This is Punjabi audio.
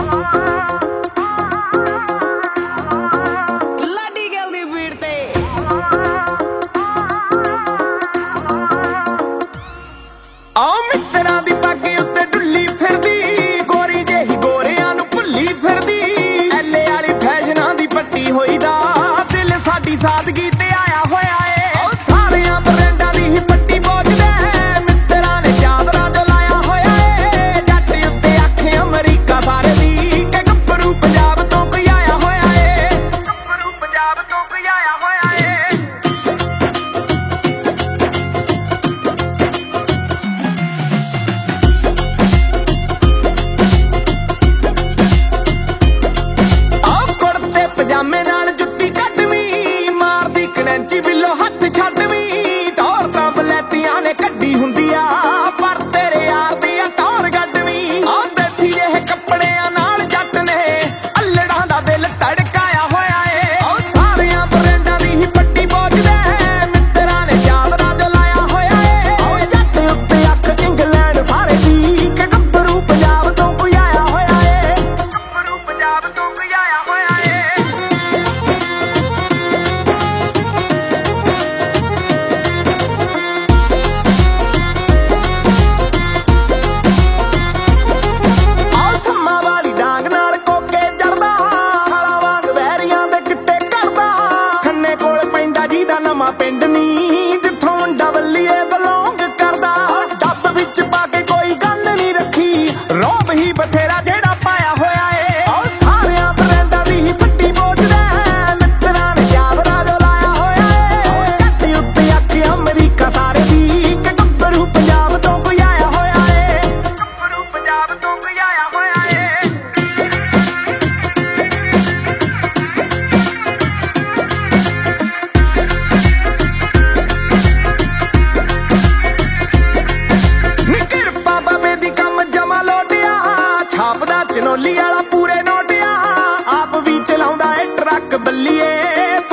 ਸਾਦਗੀ ਤੇ ਆਇਆ ਹੋਇਆ ਏ ਉਹ ਸਾਰਿਆਂ ਬਰੈਂਡਾਂ ਦੀ ਹੀ ਪੱਟੀ ਪਹੁੰਚਦਾ ਮਿੱਤਰਾਂ ਨੇ ਚਾਦਰਾ ਜੋ ਲਾਇਆ ਹੋਇਆ ਏ ਜੱਟ ਉੱਤੇ ਅੱਖ ਅਮਰੀਕਾ ਸਾਰੇ ਦੀ ਕਿ ਗੱਭਰੂ ਪੰਜਾਬ ਤੋਂ ਕੋਈ ਆਇਆ ਹੋਇਆ ਏ ਗੱਭਰੂ ਪੰਜਾਬ ਤੋਂ ਕੋਈ ਆਇਆ ਹੋਇਆ ਏ ਆਹ ਕੁੜਤੇ ਪਜਾਮੇ ਨਾਲ ਜੁੱਤੀ ਕਣੈਂਚੀ ਬਿੱਲੋ ਹੱਥ ਛੱਡਵੀਂ ਟੌਰ ਤਾਂ ਬਲੈਤੀਆਂ ਨੇ ਕੱਢੀ ਹੁੰਦੀ ਆ ਪਰ ਤੇਰੇ ਯਾਰ ਦੀ ਆ ਟੌਰ ਗੱਡਵੀਂ ਆ ਦੇਸੀ ਜਿਹੇ ਕੱਪੜਿਆਂ ਨਾਲ ਜੱਟ ਨੇ ਅੱਲੜਾਂ ਦਾ ਦਿਲ ਧੜਕਾਇਆ ਹੋਇਆ ਏ ਉਹ ਸਾਰਿਆਂ ਬਰੈਂਡਾਂ ਦੀ ਹੀ ਪੱਟੀ ਪਹੁੰਚਦਾ ਮਿੱਤਰਾਂ ਨੇ ਚਾਦਰਾ ਜੋ ਲਾਇਆ ਹੋਇਆ ਏ ਉਹ ਜੱਟ ਉੱਤੇ ਅੱਖ ਇੰਗਲੈਂਡ ਸਾਰੇ ਦੀ ਕਿ ਗੱਭਰੂ ਪੰਜਾਬ ਤੋਂ ਕੋਈ ਆਇਆ ਹੋਇਆ ਏ ਗੱਭਰੂ ਪੰਜਾਬ ਤੋਂ ਕੋਈ ਆਇਆ ਹੋਇਆ ਏ ਪਿੰਡ ਨੀ ਜਿੱਥੋਂ ਡਬਲੀਏ ਬਿਲੋਂਗ ਕਰਦਾ ਡੱਬ ਵਿੱਚ ਪਾ ਕੇ ਕੋਈ ਗੱਲ ਨਹੀਂ ਰੱਖੀ ਰੋਬ ਹੀ ਬਥੇਰਾ ਜਿਹੜਾ ਪਾਇਆ ਹੋਇਆ ਏ ਉਹ ਸਾਰਿਆਂ ਬਰੈਂਡਾਂ ਦੀ ਹੀ ਪੱਟੀ ਪਹੁੰਚਦਾ ਮਿੱਤਰਾਂ ਨੇ ਚਾਦਰਾ ਜੋ ਲਾਇਆ ਹੋਇਆ ਏ ਜੱਟ ਉੱਤੇ ਅੱਖ ਅਮਰੀਕਾ ਸਾਰੇ ਦੀ ਕਿ ਗੱਭਰੂ ਪੰਜਾਬ ਤੋਂ ਕੋਈ ਆਇਆ ਹੋਇਆ ਏ ਗੱਭਰੂ ਪੰਜਾਬ ਤੋਂ ਕੋਈ ਆਇਆ ਹੋਇਆ ਏ ਛਾਪਦਾ ਚਨੋਲੀ ਵਾਲਾ ਪੂਰੇ ਨੋਟਿਆ ਆਪ ਵੀ ਚਲਾਉਂਦਾ ਏ ਟਰੱਕ ਬੱਲੀਏ